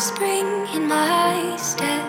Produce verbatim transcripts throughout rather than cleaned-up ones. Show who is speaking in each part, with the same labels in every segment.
Speaker 1: spring in my step.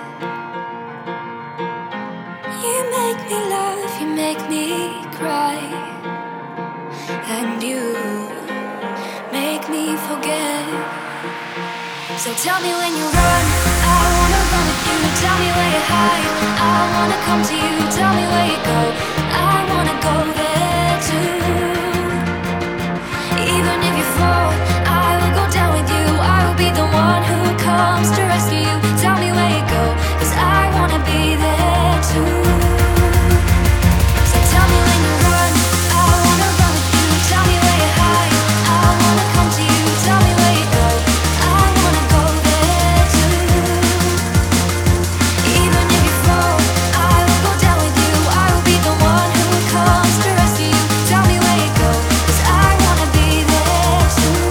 Speaker 1: You make me laugh, you make me cry, and you make me forget. So tell me when you run, I wanna run with you. Tell me where you hide, I wanna come to you. Tell me where you go, I wanna go there too. Even if you fall, I will go down with you. I will be the one who comes to rescue you. Tell me where you go, 'cause I wanna be there too. So tell me when you run, I wanna run with you. Tell me where you hide, I wanna come to you. Tell me where you go, I wanna go there too. Even if you fall, I will go down with you. I will be the one who comes to rescue you. Tell me where you go, 'cause I wanna be there too.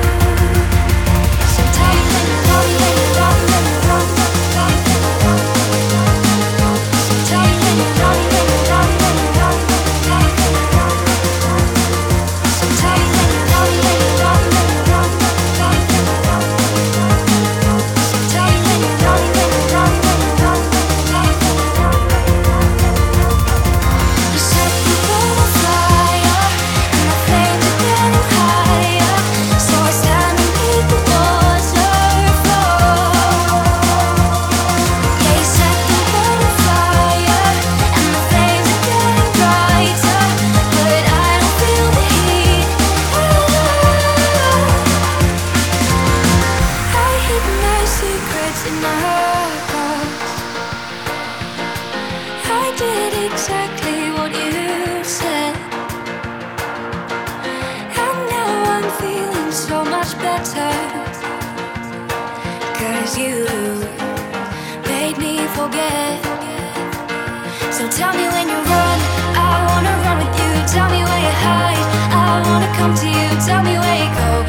Speaker 1: So tell me when you run, when you run, when you run, when you run, when you run. So tell me when you run, when you run, when you run, when you run, when you run. So tell me when you run, when you run, when you run, when you run, when you run. So tell me when you run, when you run, when you run, when you run, when you run. You set the world on fire, and the flames are getting higher. So I stand beneath the waterfall. Yeah, you set the world on fire, and the flames are getting brighter, but I don't feel the heat. I hid my secrets in my heart. I did exactly what you said, and now I'm feeling so much better. 'Cause you made me forget. So tell me when you run, I wanna run with you. Tell me where you hide, I wanna come to you. Tell me where you go,